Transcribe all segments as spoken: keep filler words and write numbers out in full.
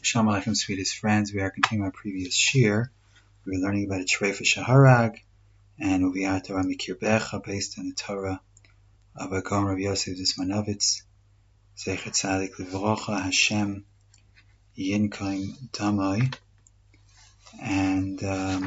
Shalom Aleichem, sweetest friends. We are continuing our previous shir. We were learning about a Treifa Shaharag and Uviyat Torah Mikir Becha based on the Torah of a Gaon Rav Yosef Zismanovitz, Zechet Tzadik Livrocha Hashem Yinkoim Damai. And um,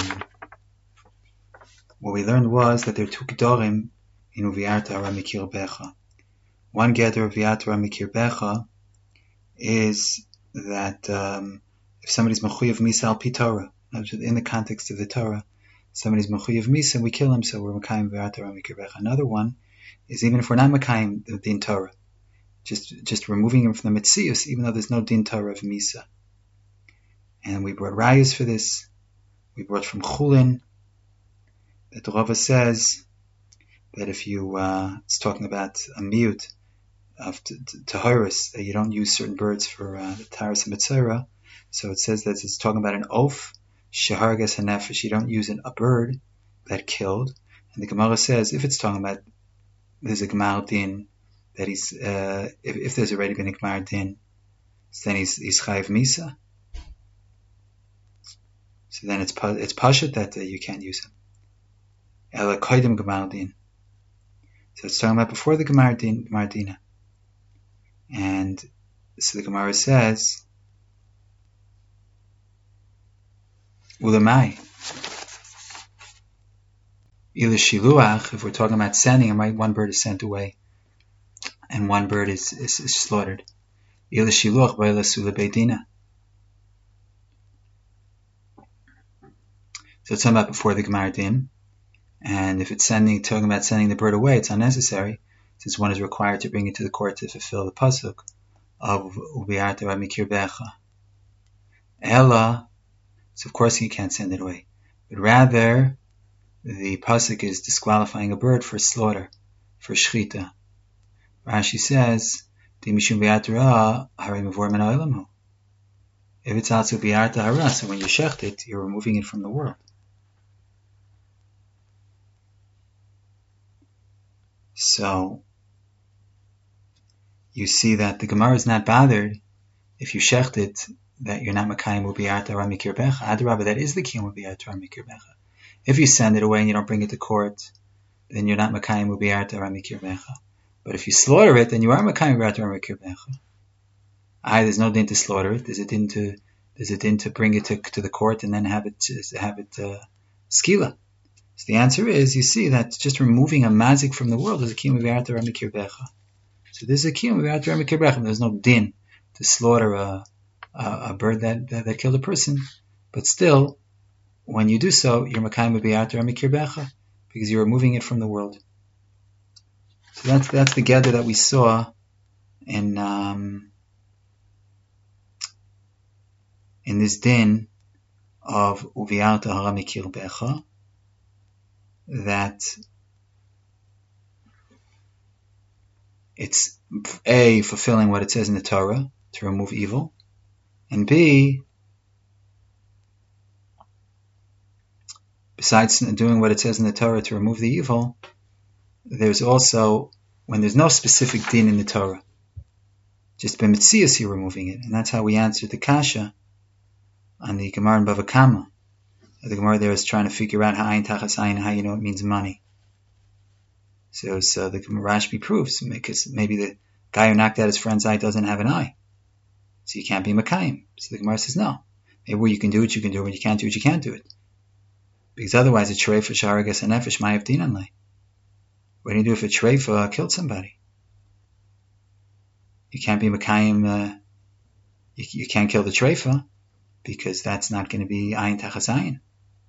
what we learned was that there are two Gedorim in Uviyat Torah Mikir Becha. One Gedor of Uviyat Torah Mikir Becha is that um, if somebody's mechuyev misa al pi Torah, in the context of the Torah, somebody's mechuyev misa, we kill him, so we're mekayim v'at Torah mikir becha. Another one is even if we're not mekayim the din Torah, just just removing him from the metzius, even though there's no din Torah of misa. And we brought rayas for this. We brought from Chulin that the Rava says that if you, uh, it's talking about a miut of Taharis, that you don't use certain birds for uh, the Taharis and Mitzvah. So it says that it's talking about an oaf, Shahargas Hanefesh, you don't use an, a bird that killed. And the Gemara says, if it's talking about, there's a Gemar Din, that he's, uh, if, if there's already been a Gemar Din, then he's, he's Chayiv Misa. So then it's, it's Pashat that uh, you can't use him. Ela Koidim Gemar Din. So it's talking about before the Gemar Din, Gemar Dina. And so the Gemara says, Ulamai. Ila Shiluach, if we're talking about sending, right, one bird is sent away and one bird is, is, is slaughtered. Ila Shiluach Baila Sula Beidina. So it's talking about before the Gemar Din. And if it's sending, talking about sending the bird away, it's unnecessary, since one is required to bring it to the court to fulfill the pasuk of Uviyat Torah Mikir Becha. Ella, so of course he can't send it away, but rather the pasuk is disqualifying a bird for slaughter, for shchita. Rashi says, Di mishum Uviyat Torah harei mavor min ha'olam hu. If it's also Uviyat Torah, so when you shecht it, you're removing it from the world. So you see that the Gemara is not bothered if you shecht it that you're not Makayim Ubiyat Torah Mikir Becha. Adarabah, that is the Kiyum Ubiyat Torah Mikir Becha. If you send it away and you don't bring it to court, then you're not Makayim Ubiyat Torah Mikir Becha. But if you slaughter it, then you are Makayim Ubiyat Torah Mikir Becha. Aye, there's no din to slaughter it. There's a din to there's a din to bring it to, to the court and then have it have it uh, skila. So the answer is, you see that just removing a mazik from the world is a Kiyum Ubiyat Torah Mikir Becha. So this is a Kiyum Ubiyat Torah Mikir Becha. There's no din to slaughter a, a, a bird that, that that killed a person, but still, when you do so, you're Makayim Ubiyat Torah Mikir Becha because you're removing it from the world. So that's that's the gather that we saw in um, in this din of Uviyat Torah Mikir Becha, that it's A, fulfilling what it says in the Torah to remove evil, and B, besides doing what it says in the Torah to remove the evil, there's also, when there's no specific din in the Torah, just b'metzias you're removing it, and that's how we answered the kasha on the Gemara in Bava Kama. The Gemara there is trying to figure out how ayin tachas ayin, how you know it means money. So, so the Rashbi proves, because maybe the guy who knocked out his friend's eye doesn't have an eye, so you can't be Makayim. So the Gemara says no. Maybe where you can do it, you can do it. When you can't do it, you can't do it. Because otherwise, a Treifa Sharagas and Nefesh Mayav Dinanle. What do you do if a Treifa killed somebody? You can't be Makayim. Uh, you, you can't kill the Treifa because that's not going to be ayin tachas ayin.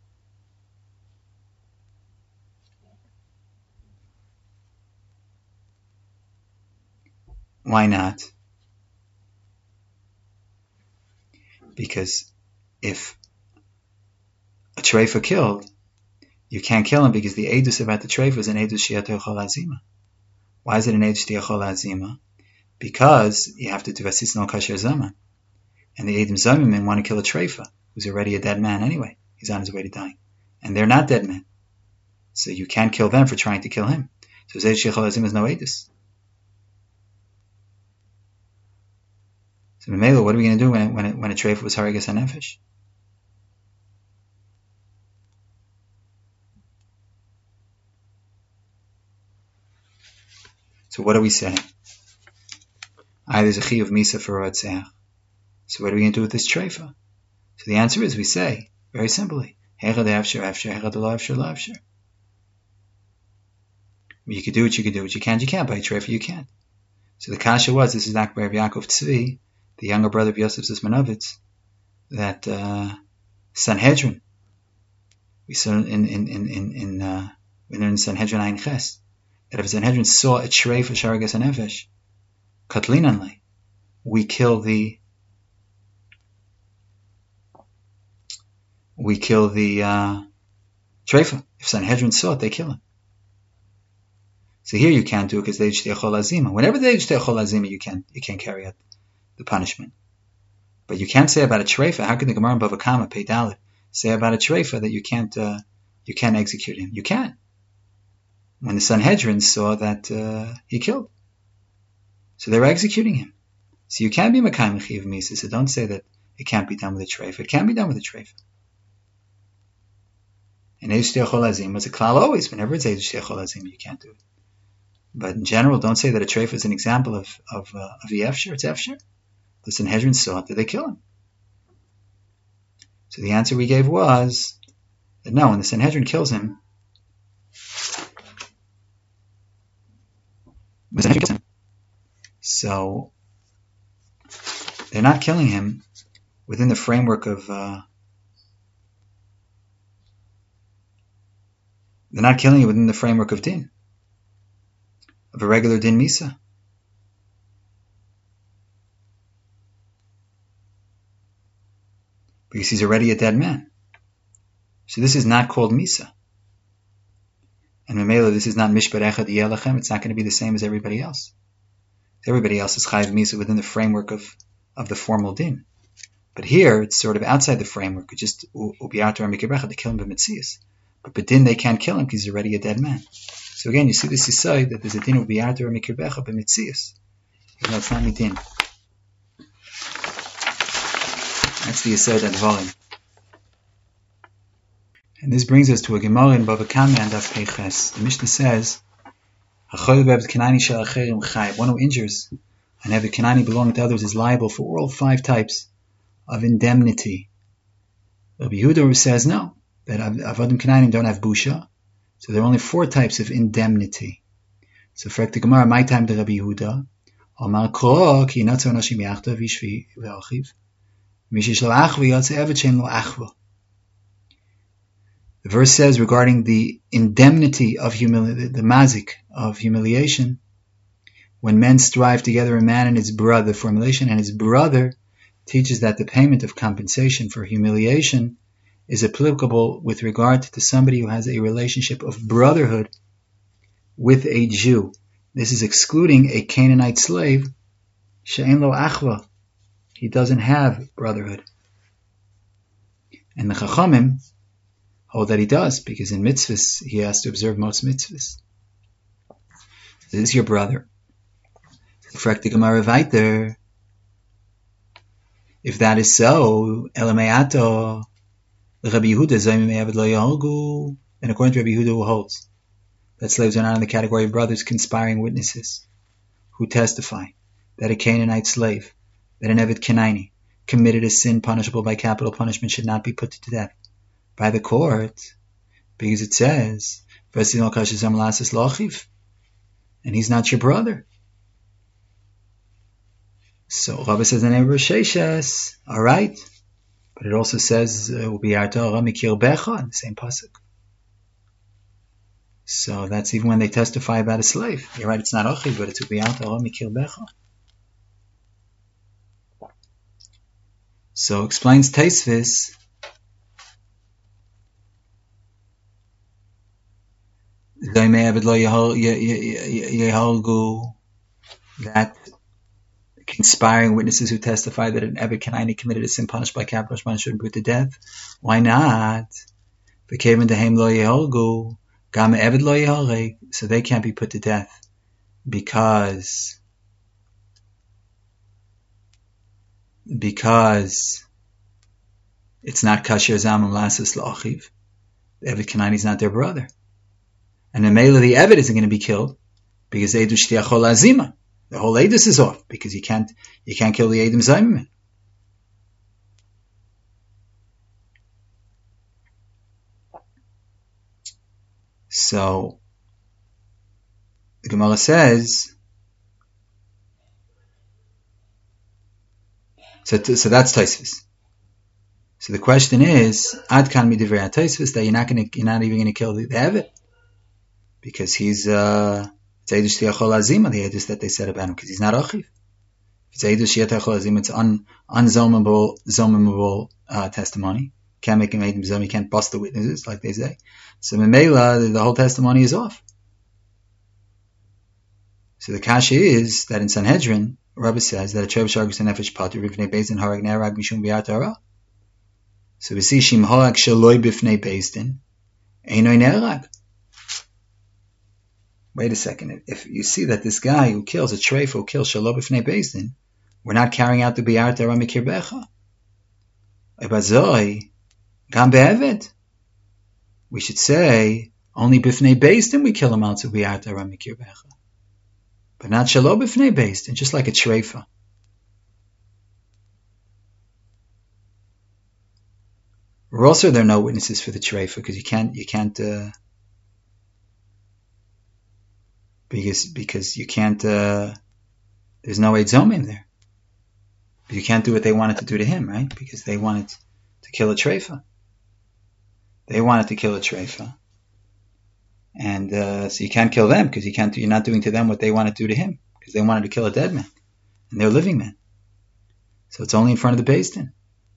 Why not? Because if a treifa killed, you can't kill him because the edus about the treifa is an edus she'ato chol azima. Why is it an edus she'ato azima? Because you have to do asis no kasher zaman, and the edim zamim want to kill a treifa who's already a dead man anyway. He's on his way to dying, and they're not dead men, so you can't kill them for trying to kill him. So edus she'ato azima is no edus. So Mamela, what are we going to do when when it, when a treifa was harigas hanefesh? So what are we saying? I there's a chi of misa for rotzeach. So what are we going to do with this treifa? So the answer is we say very simply, hechad afshir afshir hechad lo afshir lo afshir. You could do it, you could do it. You can't, you can't. By a treifa, you can't. So the kasha was, this is Akbar of Yaakov Tzvi, the younger brother of Yosef Zismanovitz, that uh, Sanhedrin, we saw in in in in, in uh, when they're in Sanhedrin Ein Ches, that if Sanhedrin saw a treifa sharagas hanefesh, katlinanly, we kill the we kill the uh, treifa. If Sanhedrin saw it, they kill him. So here you can't do it because they ijtei chol azima. Whenever they ijtei chol azima, you can't you can't carry out the punishment. But you can't say about a treifa. How can the Gemara in Bava Kama Pei Dalet say about a treifa that you can't uh, you can't execute him? You can. When the Sanhedrin saw that uh, he killed, so they were executing him. So you can be mekayim chiv misa. So don't say that it can't be done with a treifa. It can be done with a treifa. And ijtei chol azima was a klal always. Whenever it's ijtei chol azima, you can't do it. But in general, don't say that a treifa is an example of of uh, of the efshir. It's efshir. The Sanhedrin saw it. Did they kill him? So the answer we gave was that no. When the Sanhedrin kills him, the Sanhedrin kills him. So they're not killing him within the framework of. Uh, they're not killing him within the framework of din. Of a regular din misa. Because he's already a dead man. So this is not called misa. And Mamela, this is not mishpat echad yelachem. It's not going to be the same as everybody else. Everybody else is chayiv misa within the framework of, of the formal din. But here, it's sort of outside the framework. It's just ubiyatar and mikir to kill him b'mitzias. But b'din, they can't kill him because he's already a dead man. So again, you see this aside that there's a din of bi'ater or mikir becha b'mitzias. Even though it's not midin. That's the aside at volume. And this brings us to a Gemara in Bava Kama and Daf Peiches. The Mishnah says, one who injures an Eved Kanani belonging to others is liable for all five types of indemnity. Rabbi Yehuda says no, that Avadim Kananim don't have busha. So there are only four types of indemnity. So for the Gemara, my time to Rabbi Yehuda, Omar Kro ki natzar nashim yachta v'ishvi v'achiv, mishish lo achva yatze eved shem lo achva. The verse says regarding the indemnity of humility, the mazik of humiliation, when men strive together, a man and his brother, formulation, and his brother teaches that the payment of compensation for humiliation is applicable with regard to somebody who has a relationship of brotherhood with a Jew. This is excluding a Canaanite slave, she'en lo achva. He doesn't have brotherhood. And the Chachamim hold that he does, because in mitzvahs, he has to observe most mitzvahs. This is your brother. If that is so, elameato, Rabbi Yehuda, and according to Rabbi Yehuda, who holds that slaves are not in the category of brothers conspiring witnesses who testify that a Canaanite slave, that an Eved Kenani committed a sin punishable by capital punishment should not be put to death by the court, because it says, and he's not your brother. So Rabbi says the name of Sheshes, all right, but it also says ubiyarta mikir becha in the same pasuk. So that's even when they testify about a slave. You're right, it's not achiv, but it's ubiyarta mikir becha. So explains Taisvis that conspiring witnesses who testify that an Eved Kenani committed a sin punished by capital punishment should be put to death. Why not? So they can't be put to death because because it's not kasher zamim lasas la'achiv. The Eved Kanani is not their brother. And the Mela, the Eved, isn't going to be killed because Eidu Shtiachol Azima. The whole Eidus is off because you can't you can't kill the Eidim Zayimim. So the Gemara says, so so that's Tosfos. So the question is, Ad kan midivrei Tosfos, that you're not going to, you're not even going to kill the, the Eved because he's uh, it's Eidush Tiachol Azima, the Eidush that they said about him, because he's not Achiv. If it's Eidush Tiachol Azima, it's un unzomable zomimable uh, testimony. Can't make him Eidim Zom, you can't bust the witnesses, like they say. So Memela, the, the whole testimony is off. So the kasha is that in Sanhedrin, Rabbi says that a Trev Shargus and Nefesh Pater Rivnei Beis Din Harag Nerag Mishum Bi'at Hara. So we see Shim Harag Shaloi Bifnei Beis Din Einoi Nerag. Wait a second. If you see that this guy who kills a treif who kills Shaloi Bifnei Beis Din, we're not carrying out the Bi'at Hara Mikir Becha. Ebazoi Gam Be'eved. We should say only Bifnei Beis Din we kill him out to Bi'at Hara Mikir Becha. But not Shalom B'fnei Beis Din, just like a treifa. Or also there are no witnesses for the treifa because you can't you can't uh, because because you can't uh, there's no Eid Zomim there. But you can't do what they wanted to do to him, right? Because they wanted to kill a treifa. They wanted to kill a treifa. And uh, so you can't kill them because you can't. You're not doing to them what they want to do to him because they wanted to kill a dead man, and they're living men. So it's only in front of the Beis Din.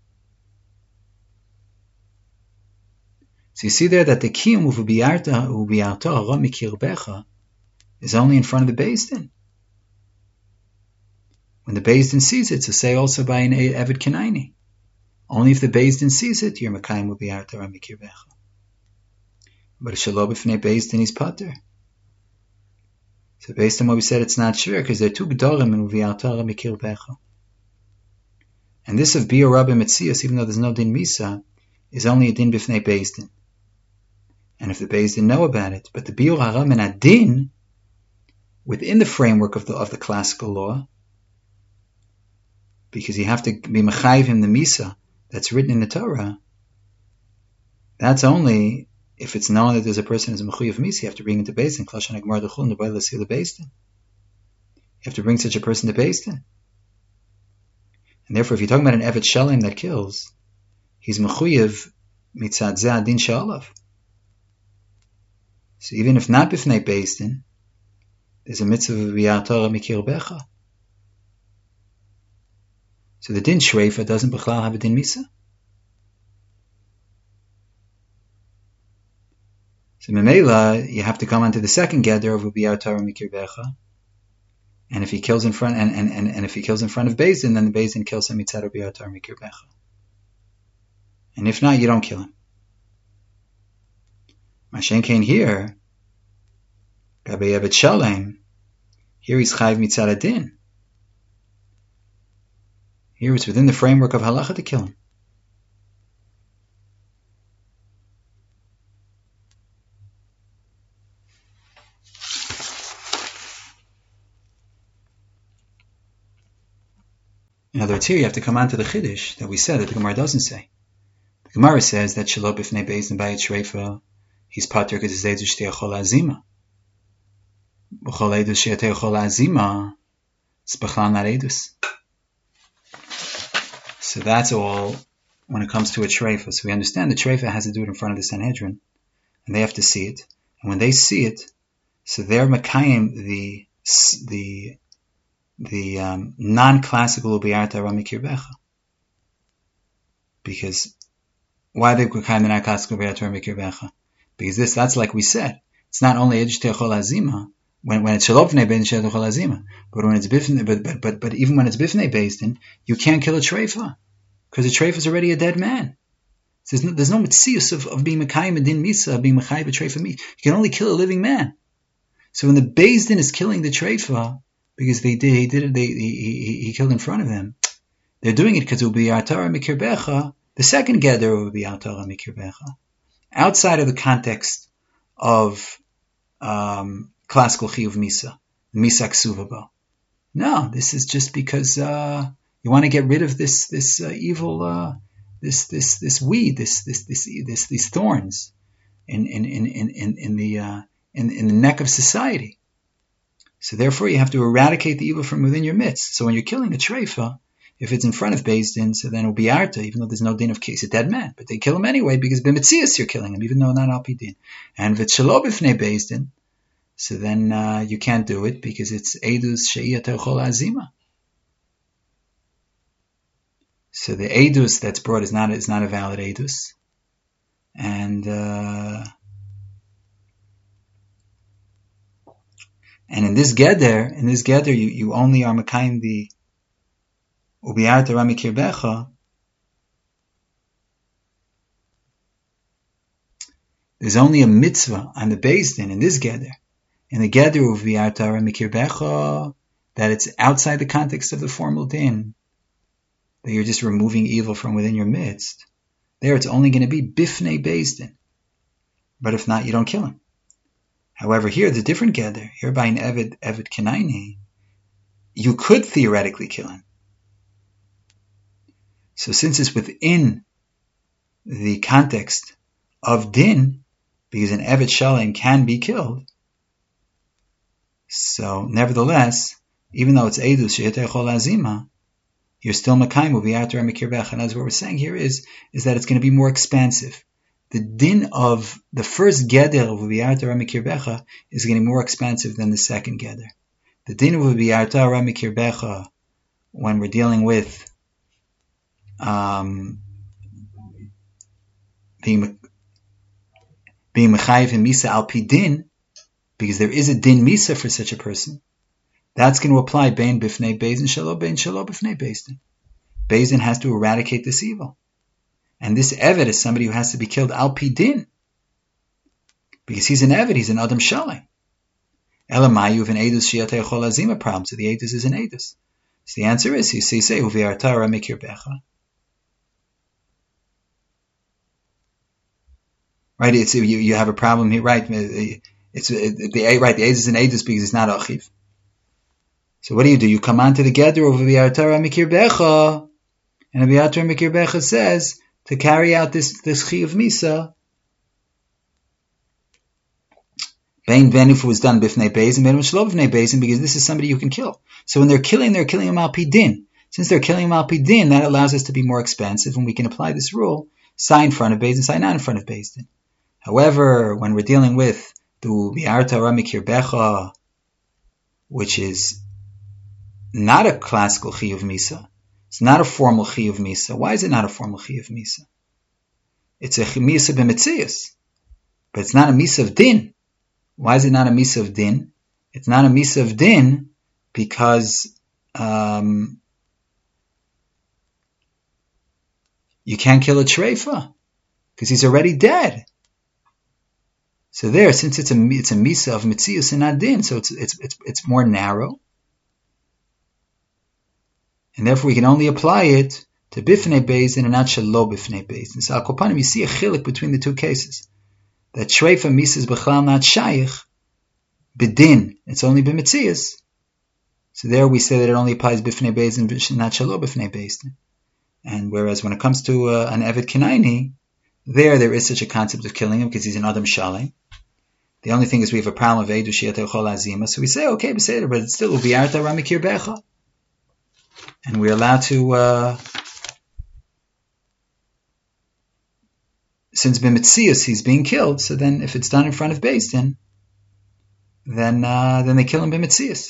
So you see there that the kiyum u'v'biyarta u'biyarta hara mikir becha is only in front of the Beis Din. When the Beis Din sees it, so say also by an Eved Kanani. Only if the Beis Din sees it, you're mekayim u'biyarta hara mikir becha. But Shalom B'fnei Beis Din is pater. So based on what we said, it's not sure because there are two gedorim in Uvi'atara Mikir Becha. And this of Biur Rabbi Metzias, even though there's no din misa, is only a din B'fnei Beis Din. And if the Beis Din know about it, but the Biur Hara Min Adin, within the framework of the of the classical law, because you have to be mechayiv him the misa that's written in the Torah, that's only if it's known that there's a person who's a mechuyev misa, you have to bring him to Beis Din. Klashan Agmar D'chul Nebai L'Sil the Beis Din. You have to bring such a person to Beis Din. And therefore, if you're talking about an Evet Shalem that kills, he's mechuyev mitzad zeh adin she'alav. So even if not b'fnei Beis Din, there's a mitzvah of Bi'at Hara Mikir Becha. So the din shreifa doesn't b'chlal have a din misa. So Memela, you have to come onto the second gather of Bi'at Hara Mikir Becha. And if he kills in front and, and, and, and if he kills in front of Beis Din, then the Beis Din kills him mitzad Bi'at Hara Mikir Becha. And if not, you don't kill him. Mashen Kain here, Gabi Evet Shalem, here he's Chayv mitzad adin. Here it's within the framework of halacha to kill him. In other words, here you have to come on to the Chiddush that we said that the Gemara doesn't say. The Gemara says that Shalom B'fnei Beis Din Bayit Shreifa, he's pater because it's Eidush Te'achol Azima. B'chol Eidush Te'achol Azima, it's B'chal not Eidus. So that's all when it comes to a Shreifa. So we understand the Shreifa has to do it in front of the Sanhedrin, and they have to see it. And when they see it, so they're Makayim, the the the um, non-classical Bi'at Hara Mikir Becha. Because why they Makayim the non-classical Bi'at Hara Mikir Becha? Because this, that's like we said, it's not only Eidush Te'achol Azima, when when it's Shalom B'fnei Beis Din Te'achol Azima, but when it's Bifnei, but but but but even when it's Bifnei Beis Din, you can't kill a treifa because a treifa is already a dead man. So there's no, there's no mitzius of, of being Mekayim Adin Misa, of being Mekayim a treifa meat. You can only kill a living man. So when the Beis Din is killing the treifa, because they did, he did it, they, he, he, he killed in front of them, They're doing it because ubi'atara mikirbecha, the second gather ubi'atara mikirbecha, outside of the context of um, classical chiyuv misa, misa ksuvaba. No, this is just because uh, you want to get rid of this this uh, evil, uh, this this this weed, this this this, this these thorns in in in in in the uh, in in the neck of society. So therefore, you have to eradicate the evil from within your midst. So when you're killing a treifa, if it's in front of Beis Din, so then it'll be arta, even though there's no din of case, a dead man. But they kill him anyway because b'metzias you're killing him, even though not al pi din. And if it's shelo b'fnei Beis Din, so then uh, you can't do it because it's edus she'iyah terchol azima. So the edus that's brought is not is not a valid edus, and uh, and in this geder, in this geder, you, you only are mekayim the ubi'arta ra mikirbecha. There's only a mitzvah on the Beis Din in this geder. In the geder of ubi'arta ra mikirbecha, that it's outside the context of the formal din, that you're just removing evil from within your midst. There, it's only going to be bifnei Beis Din. But if not, you don't kill him. However, here, the different gather, here by an Eved, Eved Kenaini, you could theoretically kill him. So since it's within the context of din, because an Eved Shalem can be killed, so nevertheless, even though it's Edus She'etei Chol Azima, you're still Makaimu V'yarter Mikirbecha. And as what we're saying here is, is that it's going to be more expansive. The din of the first geder of V'yarta Ra Mikirbecha is getting more expansive than the second geder. The din of V'yarta Ra Mikirbecha, when we're dealing with um, being being mechayiv in misa al pi din, because there is a din misa for such a person, that's going to apply bein bifnei Beis Din shelo bein shelo bifnei Beis Din. Beis Din has to eradicate this evil. And this Eved is somebody who has to be killed al pi din. Because he's an Eved, he's an Adam Shalem. Elamayu of an Edus Shiatei Chol Azima problem. So the Edus is an Edus. So the answer is, you see, say, Uvi'arta Ra Mikirbecha. Right, it's, you, you have a problem here, right? It's it, the right, the Edus is an Edus because it's not Achiv. So what do you do? You come on to the Geder of Uvi'arta Ra Mikirbecha, and Uvi'arta Ra Mikirbecha says, to carry out this this chi of misa, bein ben if it was done bifnei Beis Din, ben shelo bifnei Beis Din, because this is somebody you can kill. So when they're killing, they're killing him al pi din. Since they're killing him al pi din, that allows us to be more expansive, and we can apply this rule: sign in front of Beis Din, sign not in front of Beis Din. However, when we're dealing with the Ubi'arta Ra Mikirbecha, which is not a classical chi of misa, it's not a formal chi of misa. Why is it not a formal chi of misa? It's a misa b'metzias, but it's not a misa of din. Why is it not a misa of din? It's not a misa of din because um, you can't kill a treifa because he's already dead. So there, since it's a it's a misa of metzias and not din, so it's it's it's it's more narrow. And therefore, we can only apply it to bifnei Beis Din and not shelo bifnei Beis Din. So, al kol panim, you see a chilik between the two cases. That shreifa misa is b'chlal not shayich, b'din, it's only b'metzias. So there we say that it only applies bifnei Beis Din, not shelo bifnei Beis Din. And whereas when it comes to uh, an Eved Kenaini, there, there is such a concept of killing him because he's an Adam Shalem. The only thing is we have a problem of Eidu Shiatei Chol Azima. So we say, okay, but it's still Ubi'arta Ra Mikirbecha. And we're allowed to, uh, since b'metzias he's being killed, so then if it's done in front of Beis Din, then uh, then they kill him b'metzias.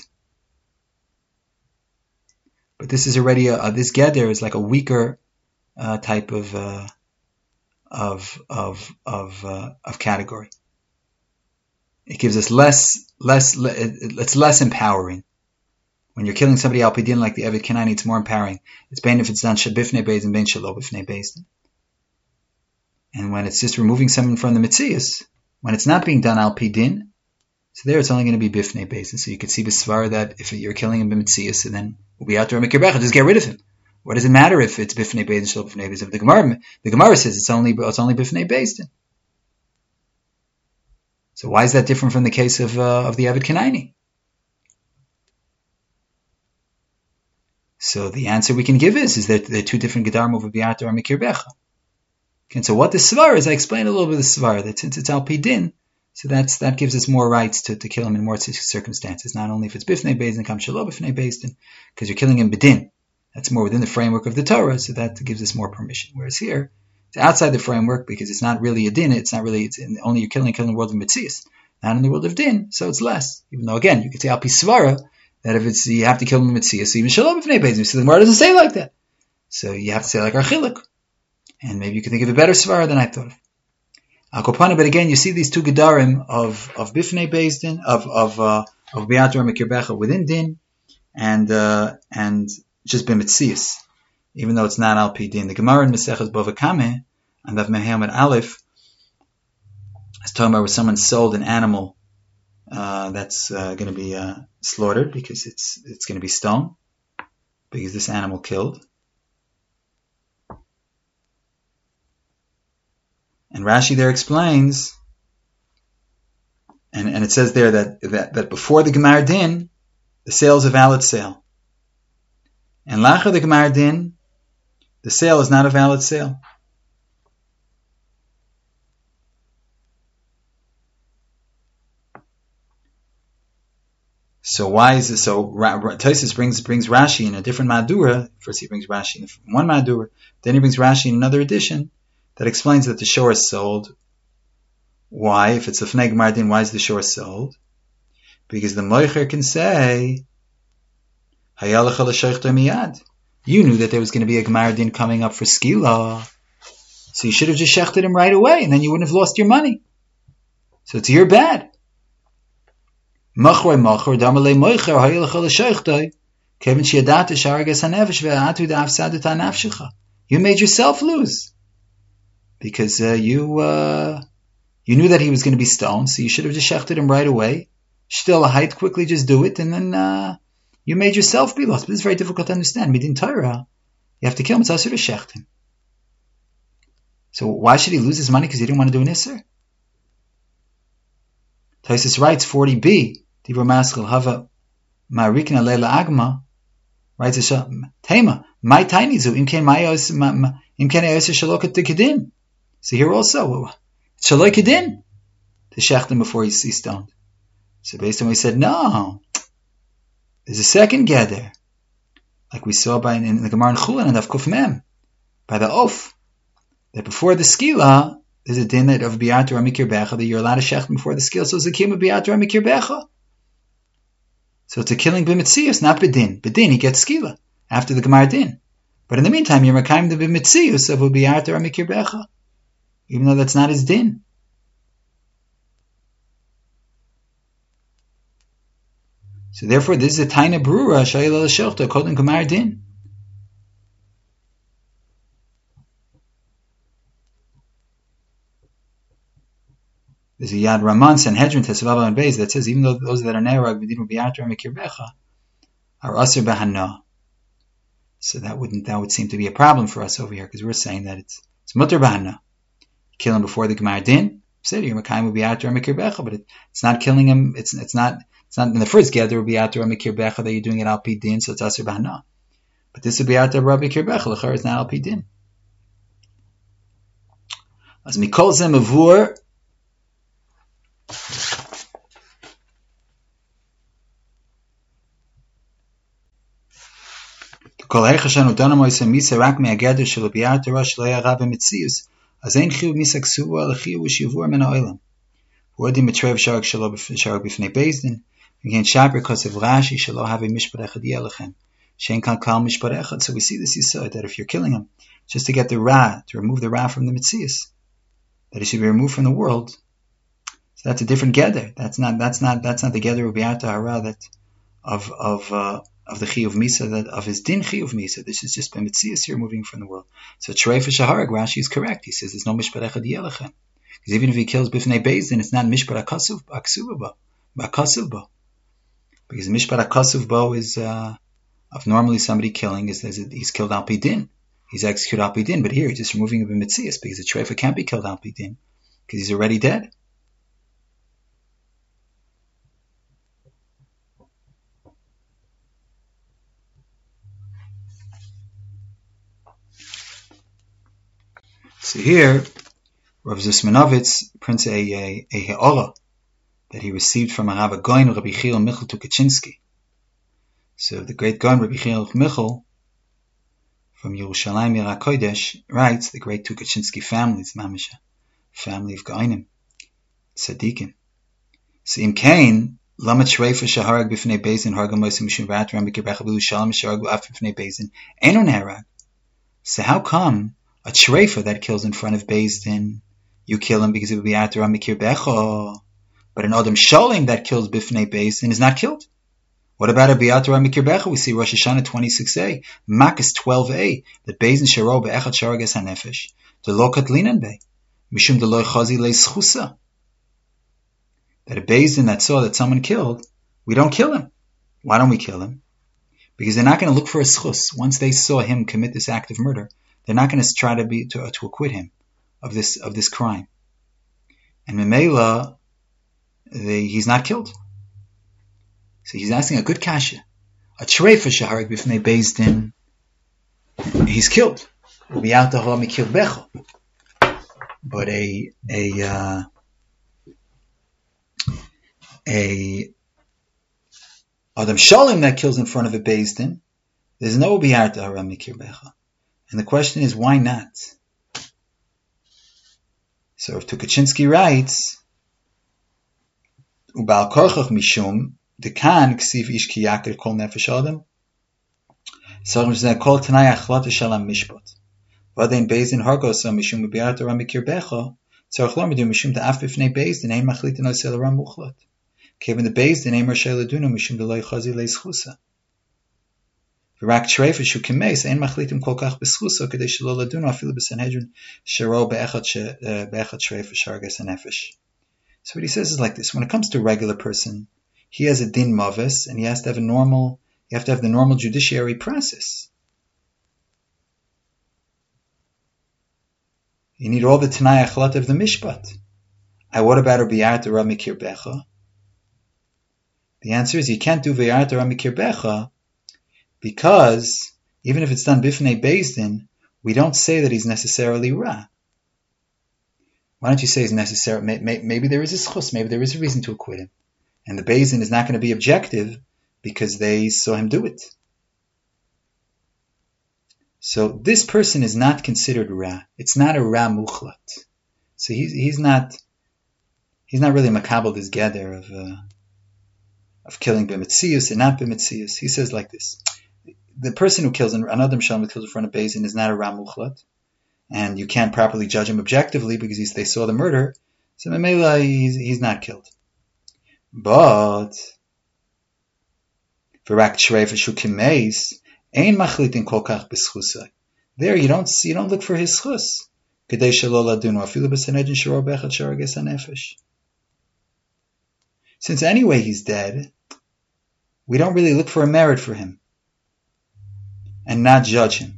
But this is already a, a this geder is like a weaker uh, type of uh, of of of uh, of category. It gives us less less it's less empowering. When you're killing somebody al pi din like the Eved Kenaini, it's more empowering. It's bein if it's done bifnei Beis Din, bein shelo bifnei Beis Din. And when it's just removing someone from the metzias, when it's not being done al pi din, so there it's only going to be bifnei Beis Din. So you could see b'svar that if you're killing him b'metzias, so then Ubi'arta Ra Mikirbecha, just get rid of him. What does it matter if it's bifnei beis din, shelo bifnei beis din? If the Gemara, the Gemara says it's only it's only bifnei beis din. So why is that different from the case of uh, of the Eved Kanaini? So the answer we can give is is that there are two different gedarim over bi'ata or mikir becha. Okay, so what the svar is, I explained a little bit of the svar that since it's al pi din, so that's that gives us more rights to, to kill him in more circumstances. Not only if it's bifnei beis din, kam shelo bifnei beis din, because you're killing him b'din. That's more within the framework of the Torah, so that gives us more permission. Whereas here, it's outside the framework because it's not really a din. It's not really. It's in, only you're killing killing in the world of mitzias, not in the world of din. So it's less. Even though again, you could say al pi svara that if it's you have to kill him in mitzias, so even shelo bifnei beis din. So the Gemara doesn't say like that. So you have to say like our chiluk. And maybe you can think of a better svara than I thought of. Akopana, but again, you see these two gedarim of of bifnei beis din, of of uh, of bi'ata or mikir becha within din, and uh, and just b'mitzias, even though it's not al pi din. The Gemara in Maseches Bava Kameh and Daf Mehamad Aleph is talking about where someone sold an animal uh, that's uh, going to be uh, slaughtered because it's it's going to be stoned because this animal killed. And Rashi there explains, and, and it says there that, that, that before the Gemar Din, the sale is a valid sale. And Lacher the Gemar Din, the sale is not a valid sale. So why is this? So Tosfos brings brings Rashi in a different Madura. First he brings Rashi in one Madura, then he brings Rashi in another edition that explains that the shore is sold. Why? If it's a Fnei Gemar Din, why is the shore sold? Because the Moicher can say, you knew that there was going to be a Gemar Din coming up for Skila, so you should have just shechted him right away, and then you wouldn't have lost your money. So it's your bad. You made yourself lose. Because uh, you uh, you knew that he was going to be stoned, so you should have just shechted him right away. Still a height, quickly just do it, and then uh, you made yourself be lost. But it's very difficult to understand. Midin Torah, you have to kill him, it's also to shecht him. So why should he lose his money? Because he didn't want to do an isser? Tosfos writes forty b, Dibur Maskil Hava Marikna Leila Agma, writes a Tema, my tiny zu, im ken mayos im ken ayos shalokat tikadin. So here also, Shaloi Kedin, to shecht him before he's, he's stoned. So based on what he said, no, there's a second gather, like we saw by in, in the Gemara in Chulin and Daf Kuf Mem, by the oath, that before the skila, there's a din that of bi'ata or mikir becha, that you're allowed to shecht him before the skila, so it's a kim of bi'ata or mikir becha. So it's a killing b'mitzius, not b'din. B'din, he gets skila, after the Gemar Din. But in the meantime, you're makayim the b'mitzius of a bi'ata or mikir becha, even though that's not his din. So therefore, this is a taina brura shayla l'shechta kodem Gemar Din. There's a Yad Raman Sanhedrin Tesavav and Beis that says even though those that are ne'erag v'din bi'ata or mikir becha are aser b'hana, so that wouldn't that would seem to be a problem for us over here because we're saying that it's it's mutter b'hana. Kill him before the Gemar Din. Said you're makayim bi'ata or mikir becha, but it, it's not killing him. It's it's not it's not in the first gather bi'ata or mikir becha that you're doing it al pi din, so it's aser b'hana. But this is bi'ata or mikir becha l'char is not al pi din. As mikol zeh mavur. Kol hechashan u'dana moisem misa rak me'agather shel bi'ata rosh lo yara b'mitzius. As ein chiyuv misa ksuva l'chiyuv u'shivur min ha'olam. V'odim mitrev sharag shelo sharag b'fnei beis din. Again, shaper because of Rashi shelo have a mishpat echad yelachem. Shein kal kal mishpat echad. So we see this yisod that if you're killing him, just to get the ra, to remove the ra from the mitzius, that he should be removed from the world. So that's a different gather. That's not that's not that's not the gather of bi'ata hara that of of uh, of the chiyuv misa that of his din chiyuv misa. This is just by mitzias here moving from the world. So treif shaharag Rashi is correct. He says there's no mishpat echad yelachem because even if he kills b'fnei beis din, it's not mishpat akasuv aksuva ba akasuv ba because mishpat akasuv ba is uh, of normally somebody killing is, is he's killed al pi din. He's executed al pi din, but here he's just removing him in mitzias because the treifa can't be killed al pi din because he's already dead. So here, Rav Zismanovitz prints a, a, a he'olah that he received from a Rav Goin, Rabbi Chil Michal Tukachinsky. So the great Goin, Rabbi Chil Michal, from Yerushalayim Yer HaKodesh, writes, the great Tukachinsky family, it's Mamisha, family of Goinim, Tzadikim. So Im Kain, Lama Treifa Shaharag B'fnei Bezin, Harga Moisim Mishum V'at Ram B'kir Becha B'lu Shalom Shaharag B'af B'fnei Bezin, Eno Nerag. So how come a treifa that kills in front of Beis Din, you kill him because it would be after Amikir Becha, but an Adam Shalim that kills Bifnei Beis Din is not killed? What about a Be'atar Amikir Becha? We see Rosh Hashanah twenty-six a, Makkos twelve a, that Beis Din Sharo Be'echat Sharages HaNefesh, the Lo Katlinan Be, Mishum de Lo Chazi Le Schusa. That a Beis Din that saw that someone killed, we don't kill him. Why don't we kill him? Because they're not going to look for a schus. Once they saw him commit this act of murder, they're not going to try to be to, to acquit him of this of this crime. And Memela, he's not killed. So he's asking a good kasha. A treifa shaharag b'fnei Beis Din, he's killed. But a a uh, a Adam Shalim that kills in front of a Beis Din, there's no bi'arta hara mikir becha. And the question is, why not? So if Tukachinsky writes, Ubal korchach mishum, dekan ksiv ish ki yakir kol nefesh adam, so zeh kol tanai achlata shalam mishpat. Vadein Beis Din hargosa mishum bi'arta hara mikir becha, tzarich lo midu mishum da'af b'fnei Beis Din, ein machlitin oseh l'ra muchlat. Kevin the Beis Din, ein marshei l'dunu mishum de lo yichazi le'schusa. V'rak treifa shu kimeis ein machlitim kol kach b'schusa kedei shelo ladunu afilu b'sanhedrin shero be'echat treifa sharges hanefesh. So what he says is like this: when it comes to a regular person, he has a din mavis, and he has to have a normal. You have to have the normal judiciary process. You need all the tanai achlat of the mishpat. And what about a bi'arta ra mikir becha? The answer is you can't do bi'arta ra mikir becha, because even if it's done bifnei Beis Din, we don't say that he's necessarily ra. Why don't you say he's necessary? Maybe there is a schus, maybe there is a reason to acquit him. And the Beis Din is not going to be objective because they saw him do it. So this person is not considered ra. It's not a ra muchlat. So he's he's not he's not really makabel this gather of uh, of killing b'mitzius and not b'mitzius. He says like this: the person who kills another Shalom kills in front of Beis Din is not a ra muchlat, and you can't properly judge him objectively because he's, they saw the murder. So Memela, he's, he's not killed. But v'rak treifa shu kimeis ein machlitin kol kach b'schusa. There you don't see, you don't look for his schus. Kedei shelo ladunu afilu b'sanhedrin shero be'echat sharages hanefesh. Since anyway he's dead, we don't really look for a merit for him and not judge him.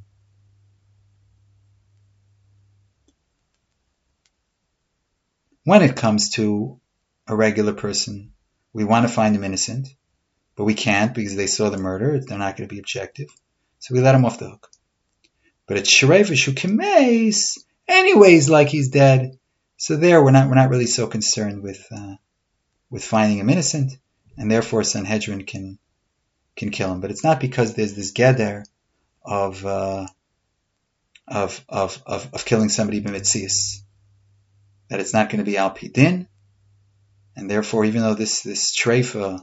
When it comes to a regular person, we want to find him innocent, but we can't because they saw the murder. They're not going to be objective. So we let him off the hook. But it's Shareva Shu Kimeis, anyways, like he's dead. So there we're not we're not really so concerned with uh, with finding him innocent, and therefore Sanhedrin can can kill him. But it's not because there's this geder of uh, of, of of of killing somebody b'mitzias that it's not going to be al pi din, and therefore even though this this treifa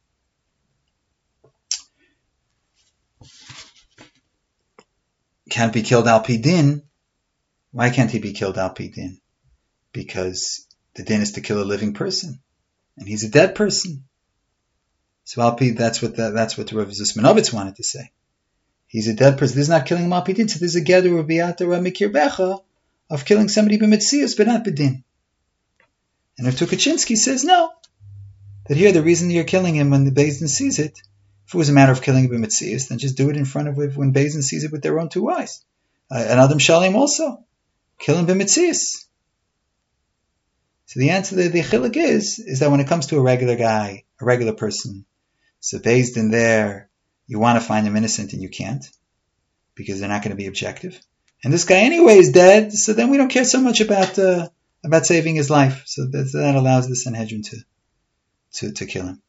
can't be killed al pi din, why can't he be killed al pi din? Because the din is to kill a living person, and he's a dead person. So al pi, that's what the, that's what Rav Zismanovitz wanted to say. He's a dead person. This is not killing him al pi din. So there's a gather of bi'ata ra mikir becha of killing somebody b'mitzius, but not b'din. And Rav Tukachinsky says no, that here the reason you're killing him when the Beis Din sees it If it was a matter of killing it b'metzius, then just do it in front of when Beis Din sees it with their own two eyes. Uh, and Adam Shalim also. Kill him b'metzius. So the answer, the, the chiluk is, is that when it comes to a regular guy, a regular person, so Beis Din there, you want to find him innocent and you can't, because they're not going to be objective. And this guy anyway is dead, so then we don't care so much about uh, about saving his life. So that, that allows the Sanhedrin to, to, to kill him.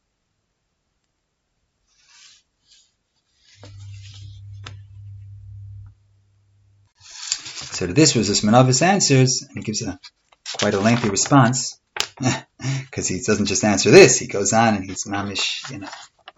So to this, Rav Zosmanovis answers, and he gives a quite a lengthy response, because he doesn't just answer this, he goes on and he's mamish, you know,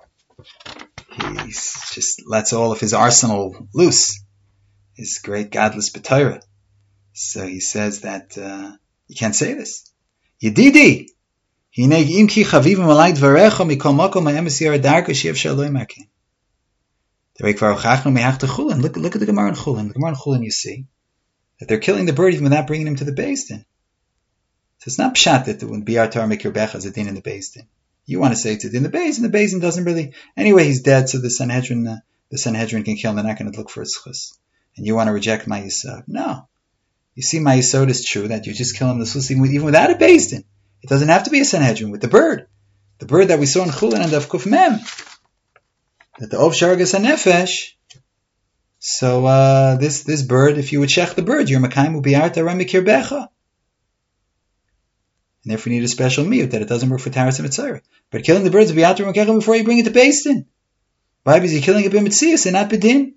he just lets all of his arsenal loose, his great godless b'Torah. So he says that uh, you can't say this. Yedidi, hine im ki chavivim alay dvarecha mikol makom ha'emes yar darka she'ef shaloi makin. Look, look at the Gemara in Chulin. The Gemara in Chulin, you see that they're killing the bird even without bringing him to the Beis Din. So it's not pshat that when Bi'ar Torah Mikir Becha is a din in the Beis Din. You want to say it's a din in the Beis Din. The Beis Din doesn't really. Anyway, he's dead, so the Sanhedrin, uh, the Sanhedrin can kill him. They're not going to look for his chus. And you want to reject my yisod? No. You see, my yisod is true that you just kill him the chus even, even without a Beis Din. It doesn't have to be a Sanhedrin with the bird, the bird that we saw in Chulin and of Kuf Mem, that the Ov Shargas HaNefesh. So uh, this this bird, if you would shech the bird, your Makayim will be Bi'ar Torah Mikir Becha. And therefore you need a special miyut that it doesn't work for Taras and Mitzvah. But killing the birds will be Bi'ar Torah Mikir Becha before you bring it to Beis Din. Why? Because you're killing it b'metzius and not b'din.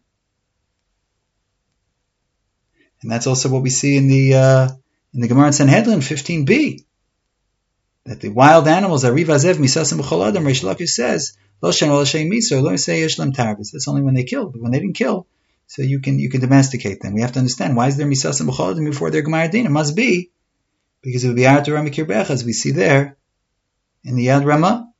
And that's also what we see in the uh, in the Gemara in Sanhedrin fifteen b. That the wild animals, Ari Vazev Misasim B'chol Adam, Reish Lakish says, Lo Shen Lo Shem Miso, Lo Yisei Yesh Lem Tarbis. That's only when they kill. But when they didn't kill, so you can you can domesticate them. We have to understand, why is there Misasim B'chol Adam before they're Gemara Din? It must be because it would be Bi'ar Torah Mikir Becha, as we see there in the Yad Ramah.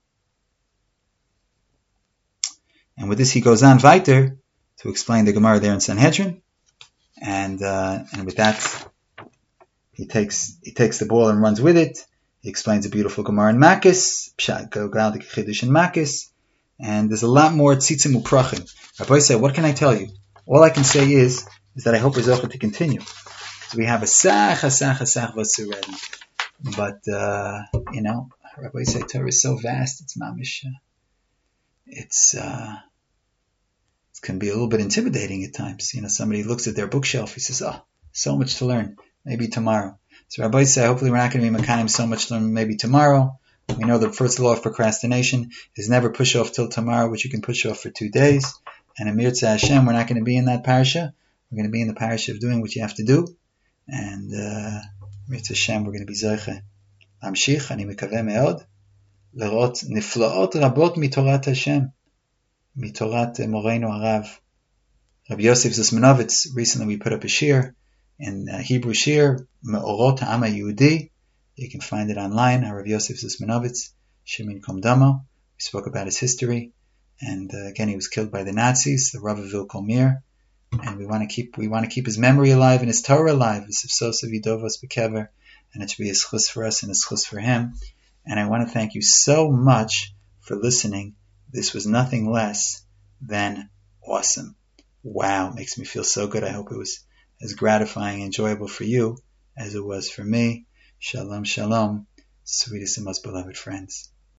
And with this he goes on weiter to explain the Gemara there in Sanhedrin. And uh, and with that he takes he takes the ball and runs with it. He explains a beautiful Gemara in Makis, Pshat Galdik Chidush in Makis, and there's a lot more tzitzim uprachim. Rabbi said, what can I tell you? All I can say is is that I hope we're zocheh to continue. So we have a sach, a sach, a sach vasu ready. But, uh, you know, Rabbi said Torah is so vast, it's mamish. Uh, it's, uh, it can be a little bit intimidating at times. You know, somebody looks at their bookshelf, he says, oh, so much to learn, maybe tomorrow. So Rabbi said, hopefully we're not going to be Makayim so much to learn maybe tomorrow. We know the first law of procrastination is never push off till tomorrow, which you can push off for two days. And in Mirza Hashem, we're not going to be in that parasha. We're going to be in the parasha of doing what you have to do. And uh, Mirza Hashem, we're going to be Zoche. Amshich, ani mikaveh me'od, lerot niflaot rabot mitorat Hashem, mitorat Moreinu Harav. Rabbi Yosef Zosmanovitz, recently we put up a shir in uh, Hebrew shir, Me'orot Ha'am HaYehudi. You can find it online, Rabbi Yosef Zosmanovitz, Shemin Komdamo. We spoke about his history. And uh, again, he was killed by the Nazis, the Rav of Vilkomir. And we want to keep we want to keep his memory alive and his Torah alive. V'sivsos v'idovos b'kever, and it should be a schus for us and a schus for him. And I want to thank you so much for listening. This was nothing less than awesome. Wow, it makes me feel so good. I hope it was as gratifying and enjoyable for you as it was for me. Shalom, shalom, sweetest and most beloved friends.